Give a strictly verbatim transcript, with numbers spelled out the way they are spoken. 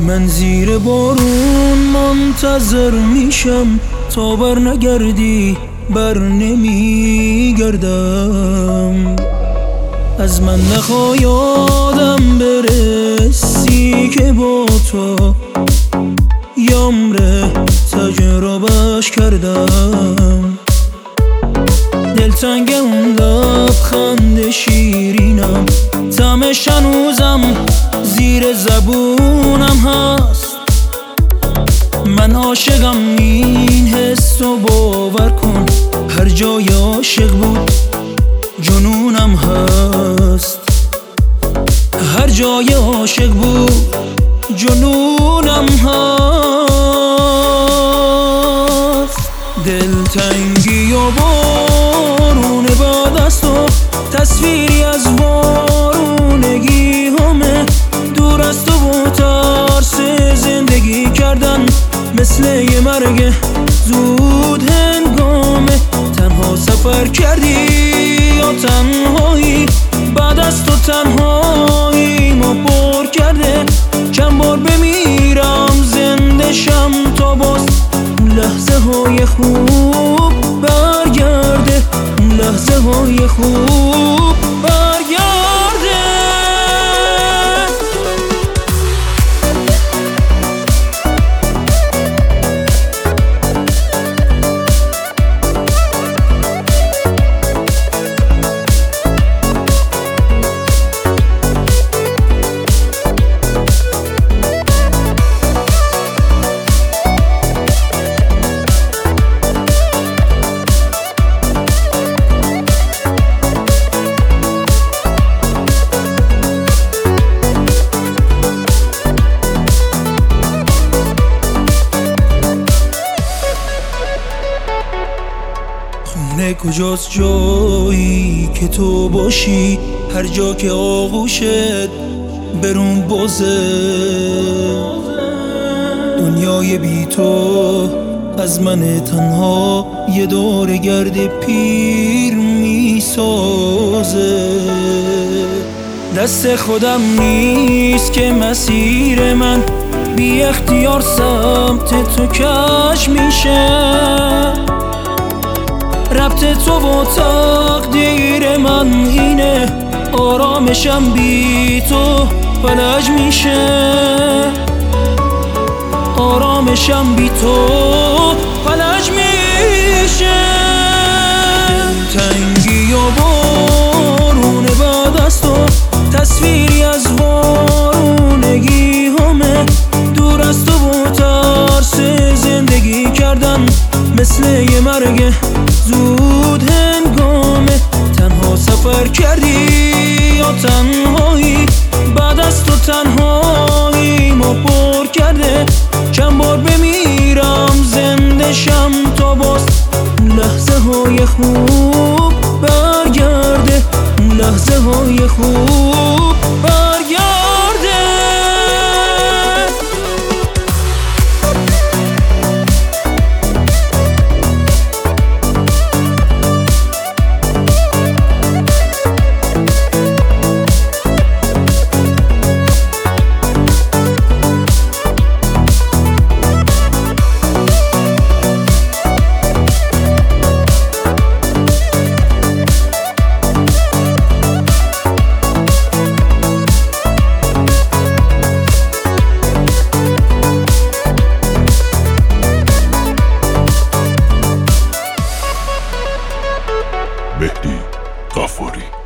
من زیر بارون منتظر میشم تا بر نگردی، بر نمیگردم. از من نخواه یادم برسی که با تو یامره تجربهش کردم. دلتنگ اون لبخند شیرینم، طعمش هنوزم زیر زبونم هست. من عاشقم، این حس رو باور کن، هر جای عاشق بود جنونم هست. هر جای عاشق بود جنونم هست. دلتنگی و بارون بعد از تو، تصویری از وارونگی همه، دور از تو و ترس زندگی کردن، مثل یه مرگ زود هنگامه. تنها سفر کردی یا تنهایی، بعد از تو تنهایی ما پر کرده. چند بار بمیرم زنده شم تا باز اون لحظه های خوب برگرده، اون لحظه های خوب برگرده. خونه کجاست جایی که تو باشی، هر جا که آغوشت برون بازه. دنیای بی تو از من تنها یه دور گرد پیر میسازه. دست خودم نیست که مسیر من بی اختیار سمت تو کش میشه. ربط تو و تقدیر من اینه، آرامشم بی تو فلج میشه. آرامشم بی تو فلج میشه. تنگی و بارون بعد از تو، تصویری از وارونگی همه، دور از تو و ترس زندگی کردن، مثل یه مرگ زود هنگامه. تنها سفر کردی یا تنهایی، بعد از تو تنهایی ما پر کرده. چند بار بمیرم زنده شم تا باز اون لحظه های خوب برگرده، اون لحظه های خوب برگرده. مهدی غفاری.